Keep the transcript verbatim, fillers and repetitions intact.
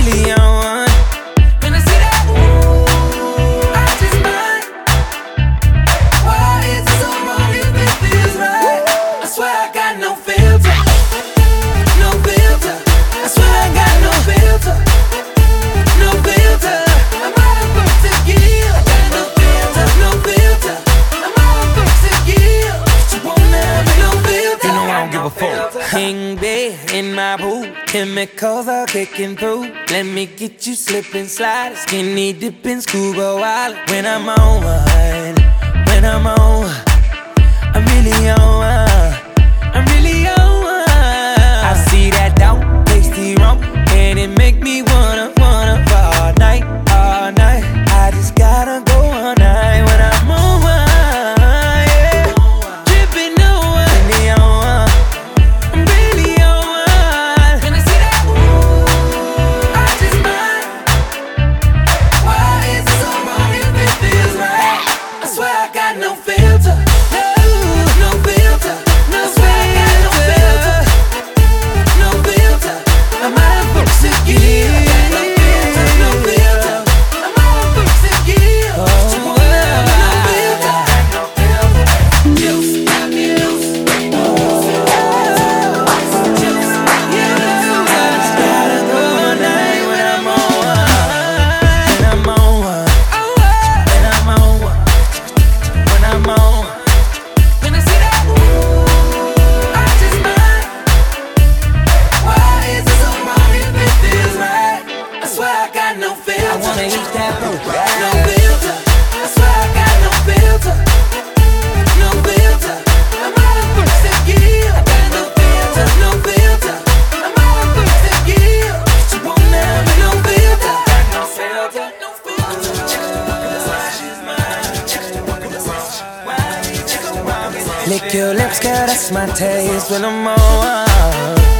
really on one. When I see that, ooh, I just might. Why is it so wrong if it feels right? I swear I got no filter, no filter. I swear I got no filter, no filter. I'm out of books to give. I got no filter, no filter. I'm out of books to give. You won't have no filter. You know I don't give a fuck. King bed in my pool, chemicals are kicking through. Let me get you slipping, slide, skinny dipping, scuba wild. When I'm on one, when I'm on one, I'm really on one, I'm really on one. I see that down, tasty wrong, and it make me wanna, wanna all night, all night. I just gotta go all night when I'm on one, yeah. Dripping on one, really on one, I'm really on one. When I see that, ooh, I just might. Why is it so wrong if it feels right? I swear I got no filter, no, no filter. No, I swear I got no filter, no filter. I'm out of books to give. I got no filter, no filter. I'm out of books to give. You won't have no filter, no filter. Juice, got me loose. Juice, yeah. I just gotta go all night when I'm on one. When I'm on one. When I'm on one. When I'm on one. When I see that, ooh, I just might. Why is it so wrong if it feels right? I swear I got no filter. I wanna eat that food. No filter. I swear I got no filter. No filter. I'm out of books to give. I got no filter. No filter. I'm out of books to give. You won't have me no filter. No filter. No filter. Lick your lips, girl, that's my taste when I'm on one.